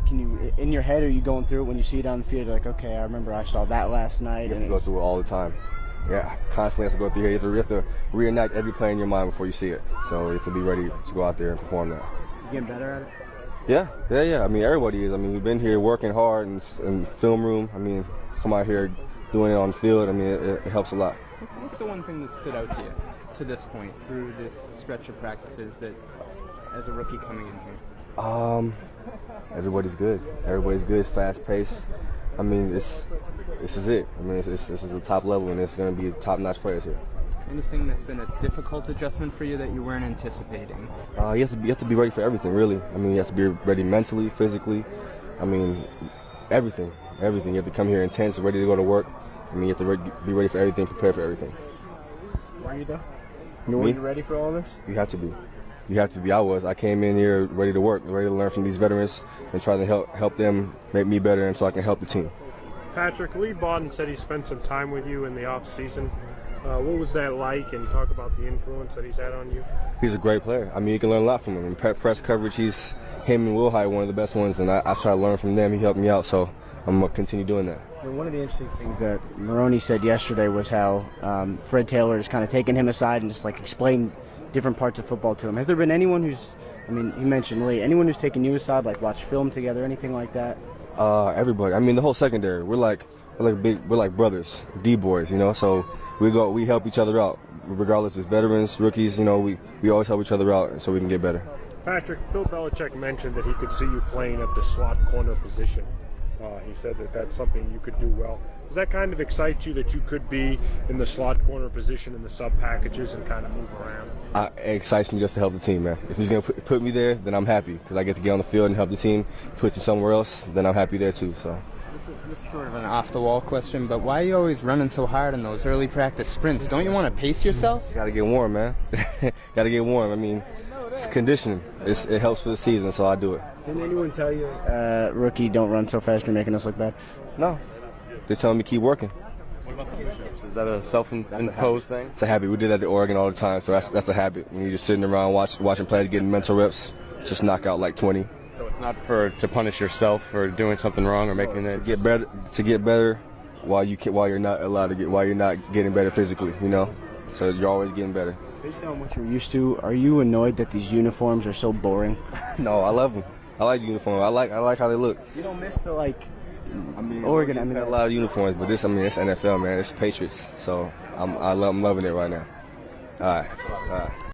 can you, in your head, are you going through it when you see it on the field? You're like, okay, I remember I saw that last night. You have to go through it all the time. Yeah, constantly have to go through here. You have to reenact every play in your mind before you see it. So you have to be ready to go out there and perform that. You getting better at it? Yeah. I mean, everybody is. I mean, we've been here working hard in the film room. I mean, come out here doing it on the field. I mean, it helps a lot. What's the one thing that stood out to you to this point through this stretch of practices that, as a rookie coming in here? Everybody's good. Everybody's good. Fast pace. I mean, this is it. I mean, this is the top level, and it's going to be top-notch players here. Anything that's been a difficult adjustment for you that you weren't anticipating? You have to be ready for everything, really. I mean, you have to be ready mentally, physically. I mean, everything. You have to come here intense, ready to go to work. I mean, you have to be ready for everything, prepare for everything. Were you though? Were you ready for all this? You have to be. You have to be. I was. I came in here ready to work, ready to learn from these veterans and try to help them make me better, and so I can help the team. Patrick, Lee Bawden said he spent some time with you in the off season. What was that like, and talk about the influence that he's had on you? He's a great player. I mean, you can learn a lot from him. In press coverage, him and Will Hyde, one of the best ones, and I try to learn from them. He helped me out, so I'm going to continue doing that. And one of the interesting things that Maroney said yesterday was how Fred Taylor has kind of taken him aside and just like explained different parts of football to him. Has there been anyone who's, I mean, you mentioned Lee, anyone who's taken you aside, like watch film together, anything like that? Everybody. I mean, the whole secondary. We're like brothers, D-boys, you know. So we help each other out, regardless of veterans, rookies. You know, we always help each other out, so we can get better. Patrick, Bill Belichick mentioned that he could see you playing at the slot corner position. He said that that's something you could do well. Does that kind of excite you that you could be in the slot corner position in the sub packages and kind of move around? It excites me just to help the team, man. If he's going to put me there, then I'm happy because I get to get on the field and help the team. Puts him somewhere else, then I'm happy there too. So. This is sort of an off-the-wall question, but why are you always running so hard in those early practice sprints? Don't you want to pace yourself? Got to get warm, man. Got to get warm. I mean, it's conditioning. It helps for the season, so I do it. Didn't anyone tell you, rookie, don't run so fast, you're making us look bad? No. They're telling me keep working. What about the push-ups? Is that a self-imposed thing? It's a habit. We did that at Oregon all the time, so that's a habit. When you're just sitting around watching players getting mental reps, just knock out like 20. So it's not to punish yourself for doing something wrong or making it to get better while you're not getting better physically, you know. So you're always getting better. Based on what you're used to, are you annoyed that these uniforms are so boring? No, I love them. I like the uniform. I like how they look. You don't miss the Oregon. I mean, got a lot of uniforms, but it's NFL, man. It's Patriots, so I'm loving it right now. All right.